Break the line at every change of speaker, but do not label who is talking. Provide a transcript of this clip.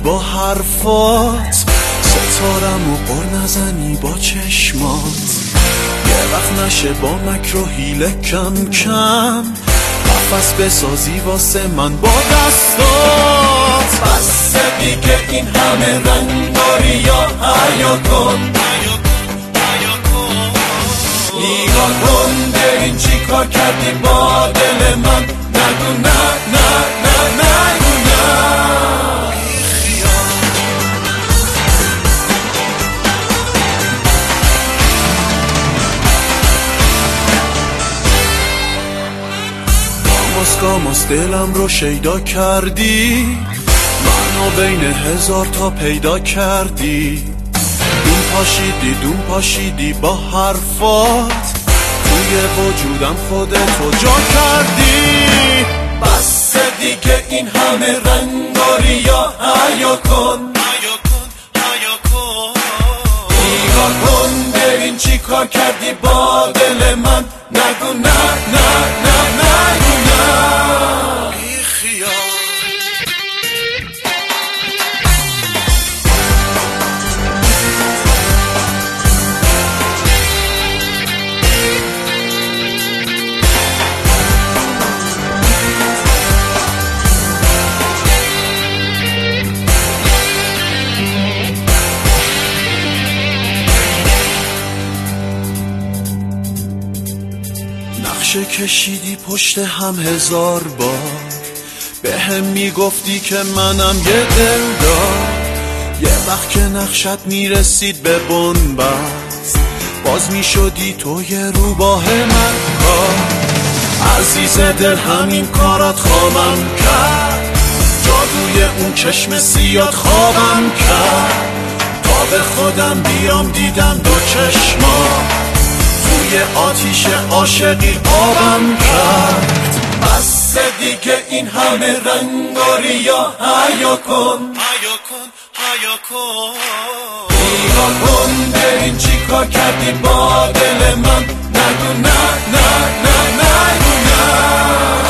با حرفات، ستارم و قر نزنی با چشمات. یه وقت نشه با مکر و حیله کم کم قفس بسازی واسه من با دستات. بس دیگه این همه رنگاری یا حیا کن، نگاه کن ببین چی کار کردی با دل من. نگو نه نه نه نگو نه. گاماس دلم رو شیدا کردی، منو بین هزار تا پیدا کردی. دون پاشیدی با حرفات، توی وجودم خودتو جا کردی. بس دیگه این همه رنگاری یا حیا کن، نگاه کن ببین چی کار کردی با دل من. نگو نه نه نه نگو نه. بی خیال نقشه کشیدی پشت هم هزار بار، به هم میگفتی که منم یه دلدار. یه وقت که نقشت میرسید به بنبست، باز میشدی تو یه روباه من کار. عزیز دل همین کارات خوابم کرد، جادوی اون چشم سیاد خوابم کرد. تا به خودم بیام دیدم دو چشمات، توی آتیش عاشقی آبم کرد. بس دیگه این همه رنگاری یا حیا کن، نگاه کن ببین چی کار کردی با دل من. نگو نه نه نه نگو نه.